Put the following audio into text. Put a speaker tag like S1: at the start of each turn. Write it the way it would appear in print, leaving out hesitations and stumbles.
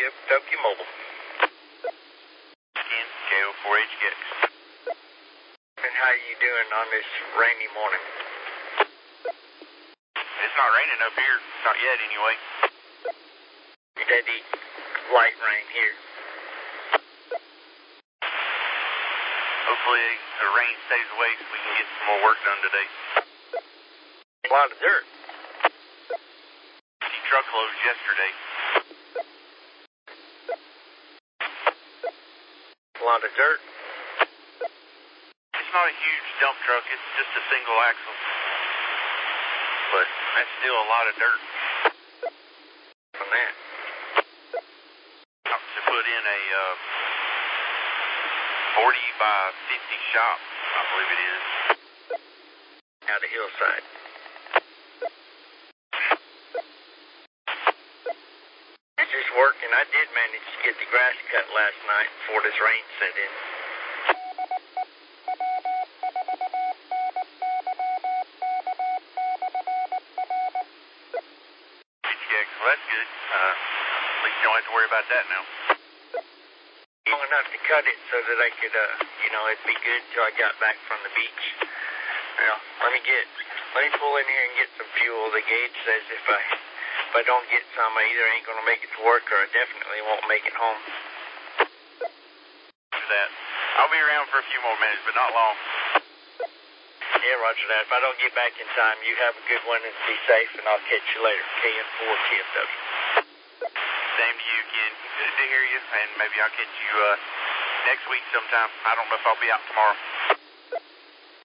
S1: Tokyo Mobile.
S2: Ken, KO4HX.
S1: And how you doing on this rainy morning?
S2: It's not raining up here. Not yet, anyway.
S1: Steady light rain here.
S2: Hopefully the rain stays away so we can get some more work done today.
S1: A lot of dirt.
S2: 50 truckloads yesterday.
S1: A lot of dirt.
S2: It's not a huge dump truck, it's just a single axle. But that's still a lot of dirt.
S1: On that.
S2: To put in a 40 by 50 shop, I believe it is.
S1: Out of Hillside. It's just working. I did manage to get the grass cut last night before this rain set in.
S2: Well, that's good. At least you don't have to worry about that now.
S1: Long enough to cut it so that I could, it'd be good till I got back from the beach. Let me pull in here and get some fuel. The gauge says if I don't get some, I either ain't gonna make it to work or I definitely won't make it home.
S2: Do that. I'll be around for a few more minutes, but not long.
S1: Yeah, roger that. If I don't get back in time, you have a good one and be safe, and I'll catch you later. KN4 TFW.
S2: Same to you, Ken. Good to hear you, and maybe I'll catch you next week sometime. I don't know if I'll be out tomorrow.